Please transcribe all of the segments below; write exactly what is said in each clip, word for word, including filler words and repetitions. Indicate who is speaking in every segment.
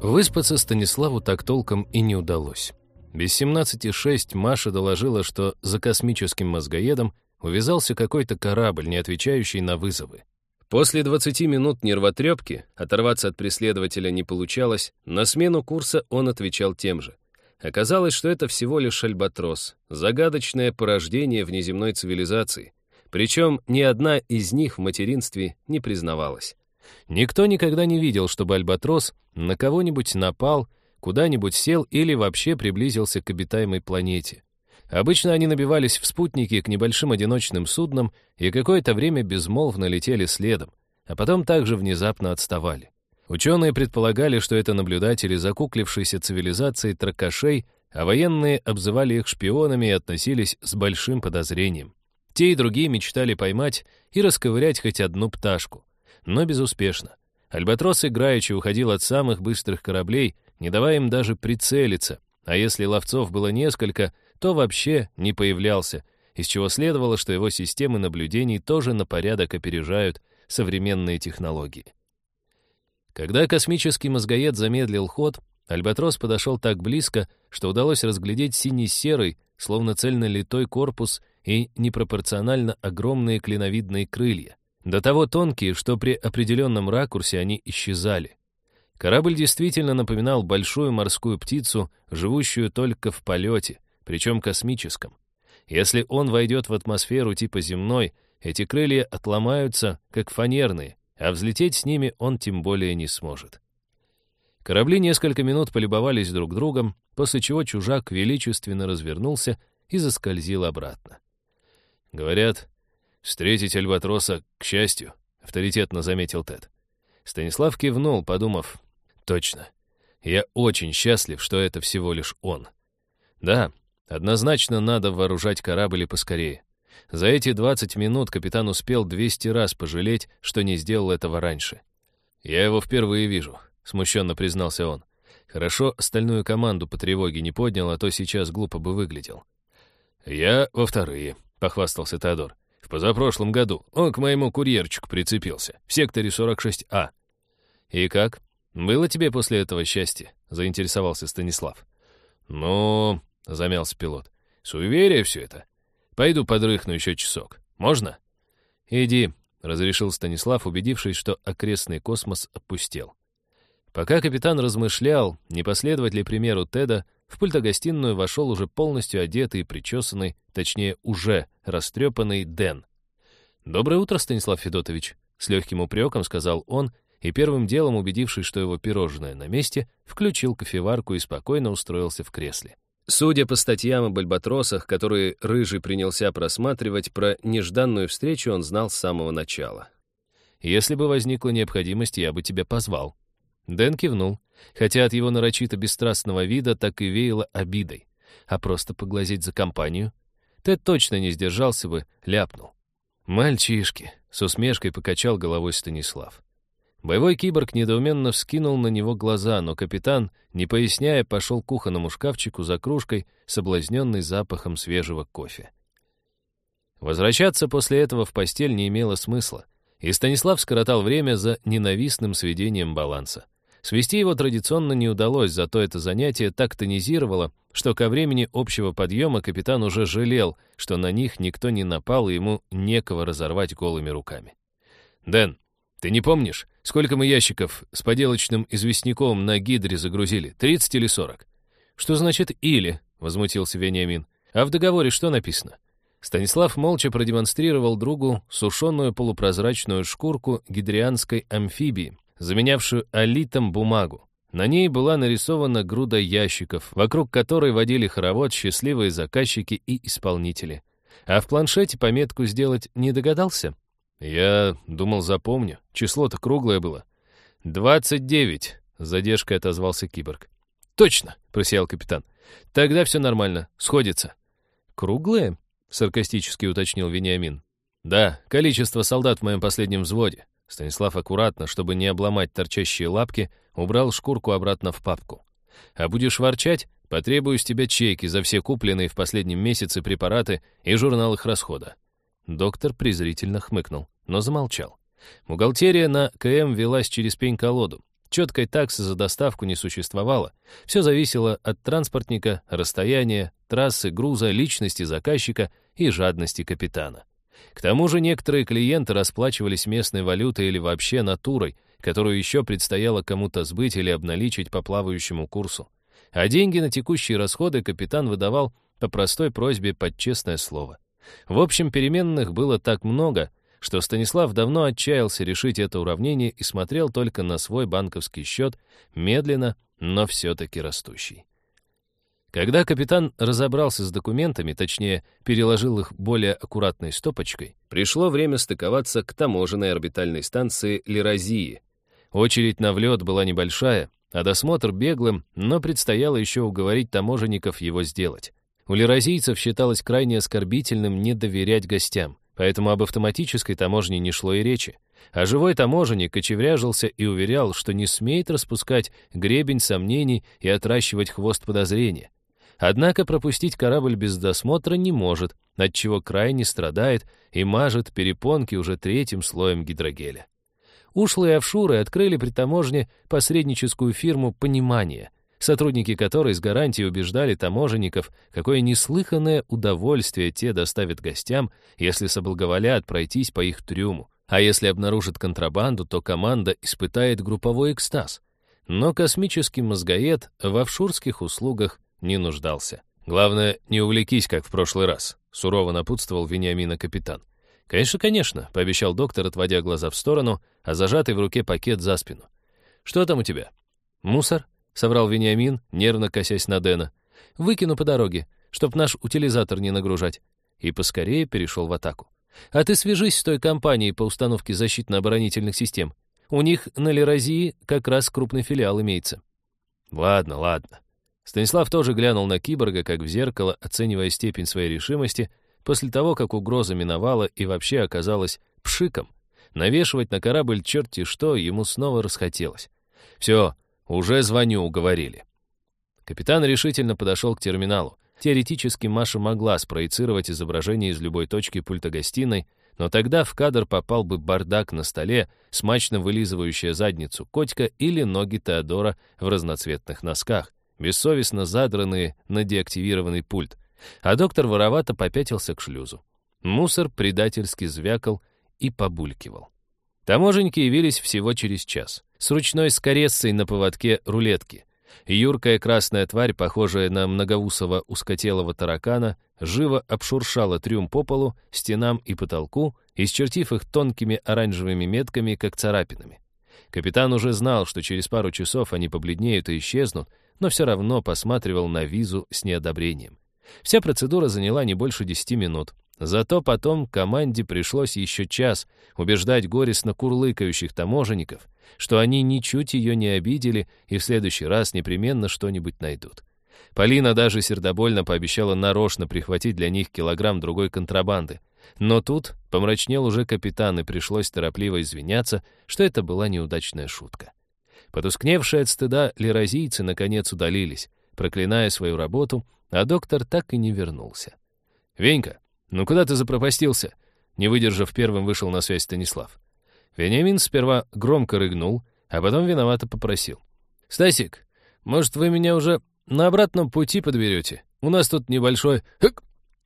Speaker 1: Выспаться Станиславу так толком и не удалось. Без семнадцати шесть Маша доложила, что за космическим мозгоедом увязался какой-то корабль, не отвечающий на вызовы. После двадцати минут нервотрепки оторваться от преследователя не получалось, на смену курса он отвечал тем же. Оказалось, что это всего лишь альбатрос, загадочное порождение внеземной цивилизации. Причем ни одна из них в материнстве не признавалась. Никто никогда не видел, чтобы альбатрос на кого-нибудь напал, куда-нибудь сел или вообще приблизился к обитаемой планете. Обычно они набивались в спутники к небольшим одиночным суднам и какое-то время безмолвно летели следом, а потом также внезапно отставали. Ученые предполагали, что это наблюдатели закуклившейся цивилизации тракашей, а военные обзывали их шпионами и относились с большим подозрением. Те и другие мечтали поймать и расковырять хоть одну пташку, но безуспешно. Альбатрос играючи уходил от самых быстрых кораблей, не давая им даже прицелиться, а если ловцов было несколько, то вообще не появлялся, из чего следовало, что его системы наблюдений тоже на порядок опережают современные технологии. Когда космический мозгоед замедлил ход, альбатрос подошел так близко, что удалось разглядеть синий-серый, словно цельнолитой корпус и непропорционально огромные клиновидные крылья, до того тонкие, что при определенном ракурсе они исчезали. Корабль действительно напоминал большую морскую птицу, живущую только в полете, причем космическом. Если он войдет в атмосферу типа земной, эти крылья отломаются, как фанерные, а взлететь с ними он тем более не сможет. Корабли несколько минут полюбовались друг другом, после чего чужак величественно развернулся и заскользил обратно. Говорят, встретить альбатроса к счастью, авторитетно заметил Тед. Станислав кивнул, подумав, точно, я очень счастлив, что это всего лишь он. Да, однозначно надо вооружать корабль и поскорее. За эти двадцать минут капитан успел двести раз пожалеть, что не сделал этого раньше. «Я его впервые вижу», — смущенно признался он. «Хорошо, остальную команду по тревоге не поднял, а то сейчас глупо бы выглядел». «Я во вторые», — похвастался Теодор. «В позапрошлом году он к моему курьерчику прицепился, в секторе сорок шесть А». «И как? Было тебе после этого счастье?» — заинтересовался Станислав. «Ну...» — замялся пилот. «Суеверие все это. Пойду подрыхну еще часок. Можно?» «Иди», — разрешил Станислав, убедившись, что окрестный космос опустел. Пока капитан размышлял, не последовать ли примеру Теда, в пультогостиную вошел уже полностью одетый и причесанный, точнее, уже растрепанный Дэн. «Доброе утро, Станислав Федотович», — с легким упреком сказал он, и первым делом, убедившись, что его пирожное на месте, включил кофеварку и спокойно устроился в кресле. Судя по статьям об альбатросах, которые Рыжий принялся просматривать, про нежданную встречу он знал с самого начала. «Если бы возникла необходимость, я бы тебя позвал». Дэн кивнул, хотя от его нарочито бесстрастного вида так и веяло обидой. А просто поглазеть за компанию? Тед точно не сдержался бы, ляпнул. «Мальчишки», — с усмешкой покачал головой Станислав. Боевой киборг недоуменно вскинул на него глаза, но капитан, не поясняя, пошел к кухонному шкафчику за кружкой, соблазненной запахом свежего кофе. Возвращаться после этого в постель не имело смысла, и Станислав скоротал время за ненавистным сведением баланса. Свести его традиционно не удалось, зато это занятие так тонизировало, что ко времени общего подъема капитан уже жалел, что на них никто не напал, и ему некого разорвать голыми руками. «Дэн, ты не помнишь, сколько мы ящиков с поделочным известняком на гидре загрузили? тридцать или сорок?» «Что значит «или»?» — возмутился Вениамин. «А в договоре что написано?» Станислав молча продемонстрировал другу сушеную полупрозрачную шкурку гидрианской амфибии, заменявшую олитом бумагу. На ней была нарисована груда ящиков, вокруг которой водили хоровод счастливые заказчики и исполнители. А в планшете пометку сделать не догадался? «Я думал, запомню. Число-то круглое было». «Двадцать девять», — с задержкой отозвался киборг. «Точно», — просиял капитан. «Тогда все нормально, сходится». «Круглое?» — саркастически уточнил Вениамин. «Да, количество солдат в моем последнем взводе». Станислав аккуратно, чтобы не обломать торчащие лапки, убрал шкурку обратно в папку. «А будешь ворчать, потребую с тебя чеки за все купленные в последнем месяце препараты и журнал их расхода». Доктор презрительно хмыкнул, но замолчал. Бухгалтерия на КМ велась через пень-колоду. Четкой таксы за доставку не существовало. Все зависело от транспортника, расстояния, трассы, груза, личности заказчика и жадности капитана. К тому же некоторые клиенты расплачивались местной валютой или вообще натурой, которую еще предстояло кому-то сбыть или обналичить по плавающему курсу. А деньги на текущие расходы капитан выдавал по простой просьбе под честное слово. В общем, переменных было так много, что Станислав давно отчаялся решить это уравнение и смотрел только на свой банковский счет, медленно, но все-таки растущий. Когда капитан разобрался с документами, точнее, переложил их более аккуратной стопочкой, пришло время стыковаться к таможенной орбитальной станции Лиразии. Очередь на влет была небольшая, а досмотр беглым, но предстояло еще уговорить таможенников его сделать. У лиразийцев считалось крайне оскорбительным не доверять гостям, поэтому об автоматической таможне не шло и речи. А живой таможенник кочевряжился и уверял, что не смеет распускать гребень сомнений и отращивать хвост подозрения. Однако пропустить корабль без досмотра не может, отчего крайне страдает и мажет перепонки уже третьим слоем гидрогеля. Ушлые офшоры открыли при таможне посредническую фирму «Понимание», сотрудники которой с гарантией убеждали таможенников, какое неслыханное удовольствие те доставят гостям, если соблаговолят пройтись по их трюму. А если обнаружат контрабанду, то команда испытает групповой экстаз. Но космический мозгоед в офшорских услугах не нуждался. «Главное, не увлекись, как в прошлый раз», — сурово напутствовал Вениамина капитан. «Конечно, конечно», — пообещал доктор, отводя глаза в сторону, а зажатый в руке пакет за спину. «Что там у тебя?» «Мусор», — соврал Вениамин, нервно косясь на Дэна. «Выкину по дороге, чтоб наш утилизатор не нагружать». И поскорее перешел в атаку. «А ты свяжись с той компанией по установке защитно-оборонительных систем. У них на Лиразии как раз крупный филиал имеется». «Ладно, ладно». Станислав тоже глянул на киборга, как в зеркало, оценивая степень своей решимости, после того, как угроза миновала и вообще оказалась пшиком. Навешивать на корабль черти что ему снова расхотелось. «Все, уже звоню, уговорили». Капитан решительно подошел к терминалу. Теоретически Маша могла спроецировать изображение из любой точки пульта гостиной, но тогда в кадр попал бы бардак на столе, смачно вылизывающая задницу котика или ноги Теодора в разноцветных носках, бессовестно задранные на деактивированный пульт, а доктор воровато попятился к шлюзу. Мусор предательски звякал и побулькивал. Таможенники явились всего через час, с ручной скорессой на поводке рулетки. Юркая красная тварь, похожая на многоусого узкотелого таракана, живо обшуршала трюм по полу, стенам и потолку, исчертив их тонкими оранжевыми метками, как царапинами. Капитан уже знал, что через пару часов они побледнеют и исчезнут, но все равно посматривал на визу с неодобрением. Вся процедура заняла не больше десяти минут. Зато потом команде пришлось еще час убеждать горестно курлыкающих таможенников, что они ничуть ее не обидели и в следующий раз непременно что-нибудь найдут. Полина даже сердобольно пообещала нарочно прихватить для них килограмм другой контрабанды. Но тут помрачнел уже капитан, и пришлось торопливо извиняться, что это была неудачная шутка. Потускневшие от стыда лиразийцы наконец удалились, проклиная свою работу, а доктор так и не вернулся. «Венька, ну куда ты запропастился?» Не выдержав, первым вышел на связь Станислав. Вениамин сперва громко рыгнул, а потом виновато попросил. «Стасик, может, вы меня уже на обратном пути подберете? У нас тут небольшой...» Хык!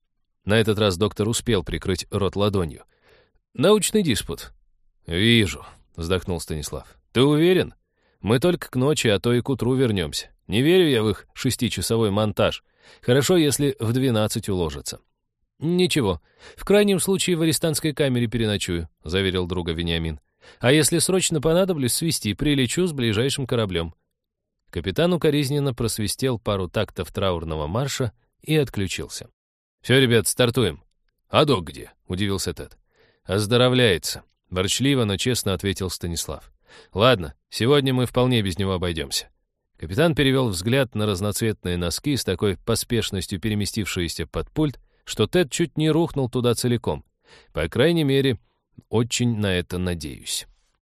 Speaker 1: На этот раз доктор успел прикрыть рот ладонью. «Научный диспут». «Вижу», — вздохнул Станислав. «Ты уверен? Мы только к ночи, а то и к утру вернемся. Не верю я в их шестичасовой монтаж. Хорошо, если в двенадцать уложится». «Ничего, в крайнем случае в арестантской камере переночую», — заверил друга Вениамин. «А если срочно понадоблюсь свести, прилечу с ближайшим кораблем». Капитан укоризненно просвистел пару тактов траурного марша и отключился. «Все, ребят, стартуем». «А док где?» — удивился Тед. «Оздоровляется», — ворчливо, но честно ответил Станислав. «Ладно, сегодня мы вполне без него обойдемся». Капитан перевел взгляд на разноцветные носки с такой поспешностью переместившиеся под пульт, что Тед чуть не рухнул туда целиком. По крайней мере, очень на это надеюсь.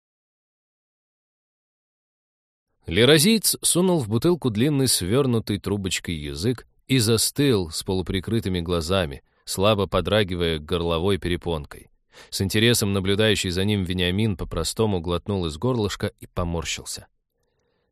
Speaker 1: Лиразиец сунул в бутылку длинный свернутый трубочкой язык и застыл с полуприкрытыми глазами, слабо подрагивая горловой перепонкой. С интересом наблюдающий за ним Вениамин по-простому глотнул из горлышка и поморщился.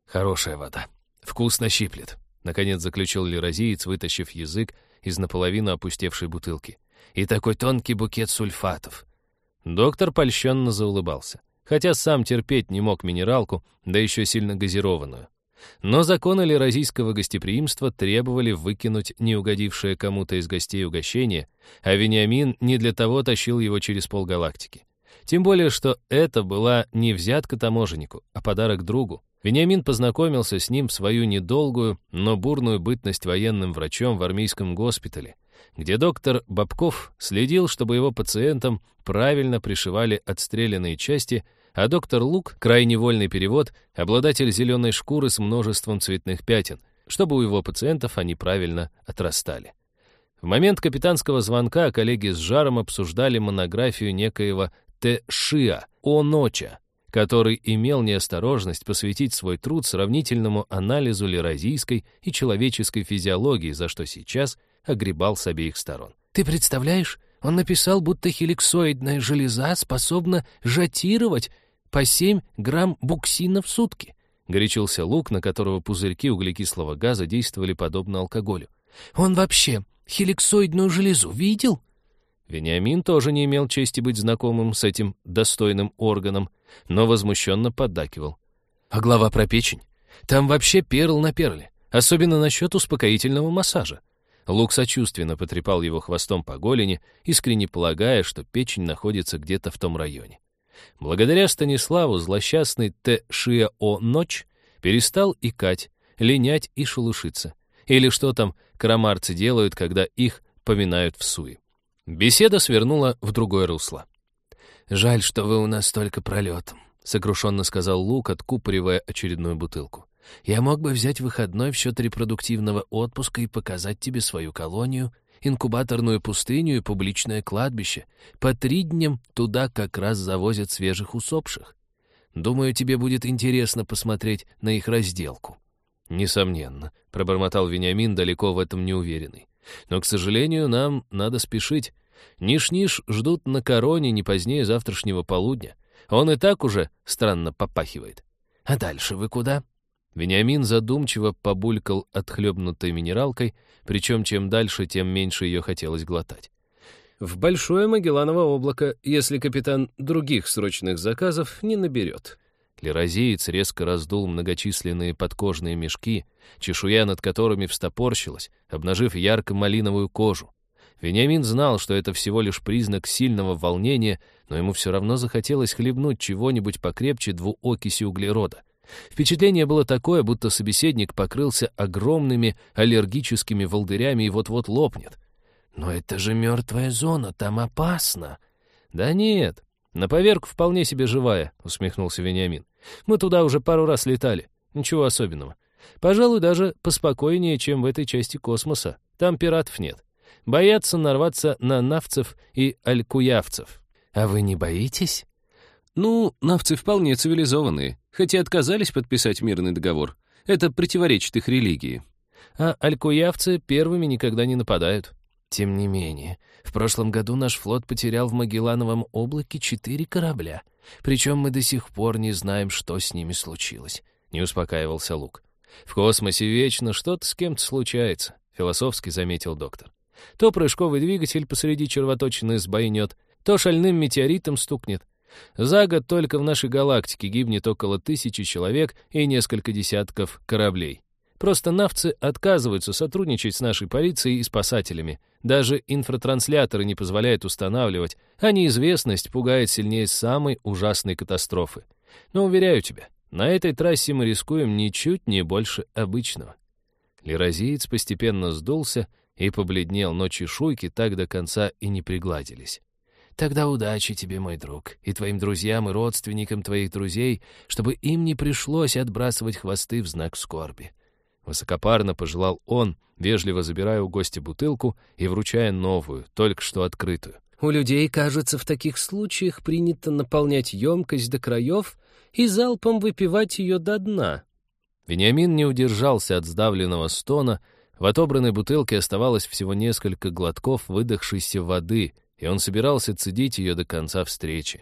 Speaker 1: Хорошая вода. Вкусно щиплет. Наконец заключил лирозиец, вытащив язык из наполовину опустевшей бутылки. И такой тонкий букет сульфатов. Доктор польщенно заулыбался, хотя сам терпеть не мог минералку, да еще сильно газированную. Но законы лирозийского гостеприимства требовали выкинуть неугодившее кому-то из гостей угощение, а Вениамин не для того тащил его через полгалактики. Тем более, что это была не взятка таможеннику, а подарок другу. Вениамин познакомился с ним в свою недолгую, но бурную бытность военным врачом в армейском госпитале, где доктор Бабков следил, чтобы его пациентам правильно пришивали отстрелянные части, а доктор Лук, крайне вольный перевод, обладатель зеленой шкуры с множеством цветных пятен, чтобы у его пациентов они правильно отрастали. В момент капитанского звонка коллеги с жаром обсуждали монографию некоего Т. Шиа о Ноча, который имел неосторожность посвятить свой труд сравнительному анализу лирозийской и человеческой физиологии, за что сейчас огребал с обеих сторон. «Ты представляешь, он написал, будто хеликсоидная железа способна жатировать по семь грамм буксина в сутки», — горячился Лук, на которого пузырьки углекислого газа действовали подобно алкоголю. «Он вообще хеликсоидную железу видел?» Вениамин тоже не имел чести быть знакомым с этим достойным органом, но возмущенно поддакивал. «А глава про печень? Там вообще перл на перле, особенно насчет успокоительного массажа». Лук сочувственно потрепал его хвостом по голени, искренне полагая, что печень находится где-то в том районе. Благодаря Станиславу злосчастный Т. Шиа о Ночь перестал икать, линять и шелушиться. Или что там крамарцы делают, когда их поминают в суе. Беседа свернула в другое русло. «Жаль, что вы у нас только пролетом», — сокрушенно сказал Лук, откупоривая очередную бутылку. «Я мог бы взять выходной в счет репродуктивного отпуска и показать тебе свою колонию, инкубаторную пустыню и публичное кладбище. По три дням туда как раз завозят свежих усопших. Думаю, тебе будет интересно посмотреть на их разделку». «Несомненно», — пробормотал Вениамин, далеко в этом не уверенный. «Но, к сожалению, нам надо спешить. Ниш-ниш ждут на короне не позднее завтрашнего полудня. Он и так уже странно попахивает». «А дальше вы куда?» Вениамин задумчиво побулькал отхлебнутой минералкой, причем чем дальше, тем меньше ее хотелось глотать. «В Большое Магелланово облако, если капитан других срочных заказов не наберет». Лирозиец резко раздул многочисленные подкожные мешки, чешуя над которыми встопорщилась, обнажив ярко-малиновую кожу. Вениамин знал, что это всего лишь признак сильного волнения, но ему все равно захотелось хлебнуть чего-нибудь покрепче двуокиси углерода. Впечатление было такое, будто собеседник покрылся огромными аллергическими волдырями и вот-вот лопнет. «Но это же мертвая зона, там опасно». «Да нет, на поверку вполне себе живая», — усмехнулся Вениамин. «Мы туда уже пару раз летали, ничего особенного. Пожалуй, даже поспокойнее, чем в этой части космоса. Там пиратов нет. Боятся нарваться на навцев и алькуявцев». «А вы не боитесь?» «Ну, навцы вполне цивилизованные, хоть и отказались подписать мирный договор. Это противоречит их религии. А алькуявцы первыми никогда не нападают». «Тем не менее, в прошлом году наш флот потерял в Магеллановом облаке четыре корабля. Причем мы до сих пор не знаем, что с ними случилось», — не успокаивался Лук. «В космосе вечно что-то с кем-то случается», — философски заметил доктор. «То прыжковый двигатель посреди червоточины сбойнет, то шальным метеоритом стукнет. За год только в нашей галактике гибнет около тысячи человек и несколько десятков кораблей. Просто навцы отказываются сотрудничать с нашей полицией и спасателями. Даже инфратрансляторы не позволяют устанавливать, а неизвестность пугает сильнее самой ужасной катастрофы. Но, уверяю тебя, на этой трассе мы рискуем ничуть не больше обычного». Лирозиец постепенно сдулся и побледнел, но чешуйки так до конца и не пригладились. «Тогда удачи тебе, мой друг, и твоим друзьям и родственникам твоих друзей, чтобы им не пришлось отбрасывать хвосты в знак скорби». Высокопарно пожелал он, вежливо забирая у гостя бутылку и вручая новую, только что открытую. «У людей, кажется, в таких случаях принято наполнять емкость до краев и залпом выпивать ее до дна». Вениамин не удержался от сдавленного стона. В отобранной бутылке оставалось всего несколько глотков выдохшейся воды, и он собирался цедить ее до конца встречи.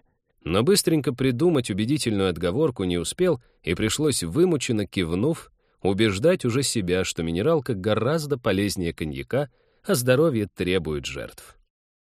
Speaker 1: Но быстренько придумать убедительную отговорку не успел, и пришлось, вымученно кивнув, убеждать уже себя, что минералка гораздо полезнее коньяка, а здоровье требует жертв.